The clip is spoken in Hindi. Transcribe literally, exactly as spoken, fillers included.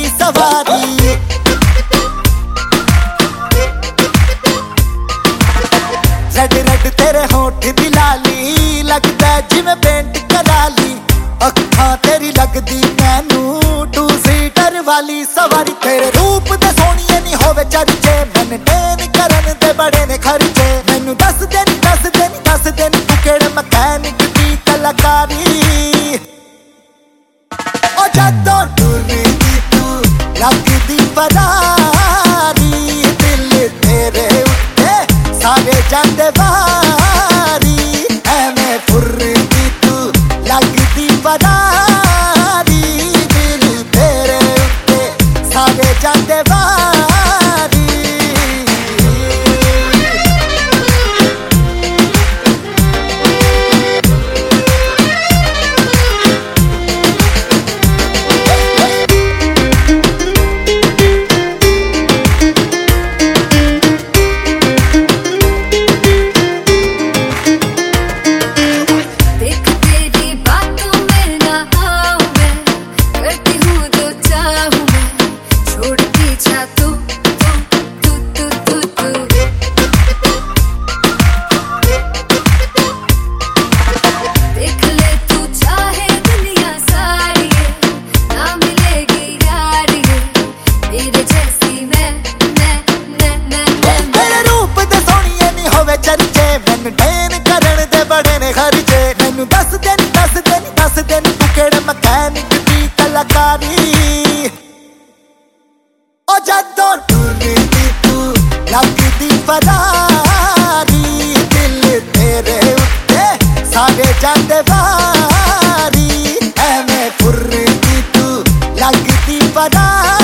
वाली सवारी। रेड रेड तेरे होठ दी लाली, लगदा जिवें पेंट करा ली। अखां तेरी लगदी मैनू टू सीटर वाली सवारी। तेरे रूप दे सोहणीए नी होवे चर्चे, मेनटेन करन दे बड़े ने खर्चे। मैनू दस दे नी दस दे नी दस दे नी तू केड़े मैकेनिक दी कलाकारी। ओ जदों टुरदी तू लगदी फरारी, दिल तेरे उत्ते सारे जांदे वारी। एवें फुरदी तू लगदी फरारी, दिल तेरे उत्ते सारे जांदे वारी। मेनटेन करन दे बड़े ने खर्चे। मैनू दस दे नी दस दे नी दस दे नी तू केड़े मैकेनिक दी कलाकारी। ओ जदों टुरदी तू लगदी फरारी, दिल तेरे उत्ते सारे जांदे वारी। एवें फुरदी तू लगदी फरारी।